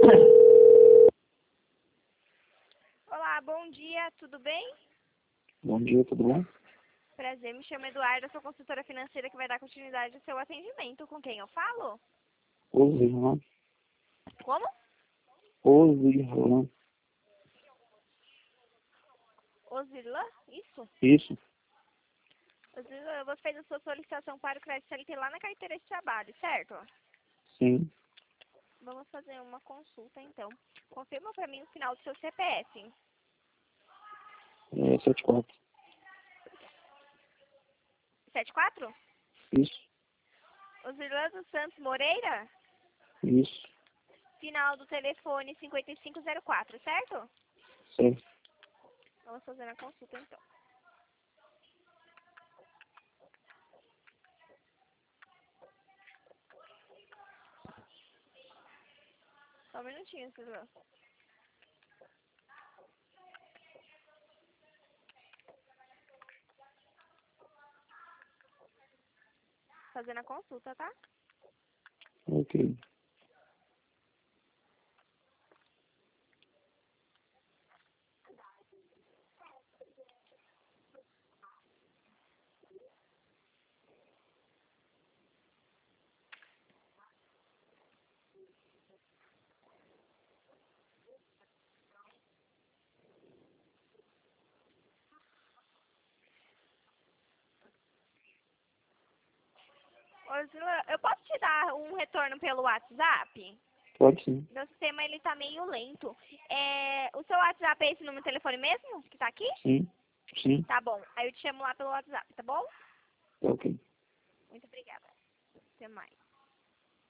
Olá, bom dia, tudo bem? Bom dia, tudo bom? Prazer, me chamo Eduarda, sou consultora financeira que vai dar continuidade ao seu atendimento. Com quem eu falo? Ozirlan. Como? Ozirlan. Osila? Isso? Isso? Osila, você fez a sua solicitação para o crédito CLT lá na carteira de trabalho, certo? Sim. Vamos fazer uma consulta, então. Confirma para mim o final do seu CPF. 74. 74? Isso? Osila dos Santos Moreira? Isso? Final do telefone 5504, certo? Certo. Vamos fazer a consulta, então. Só um minutinho, Osila. Fazendo a consulta, tá? Ok. Osila, eu posso te dar um retorno pelo WhatsApp? Pode sim. Meu sistema, ele tá meio lento. O seu WhatsApp é esse número de telefone mesmo? Que tá aqui? Sim? Sim? Tá bom. Aí eu te chamo lá pelo WhatsApp, tá bom? Ok. Muito obrigada. Até mais.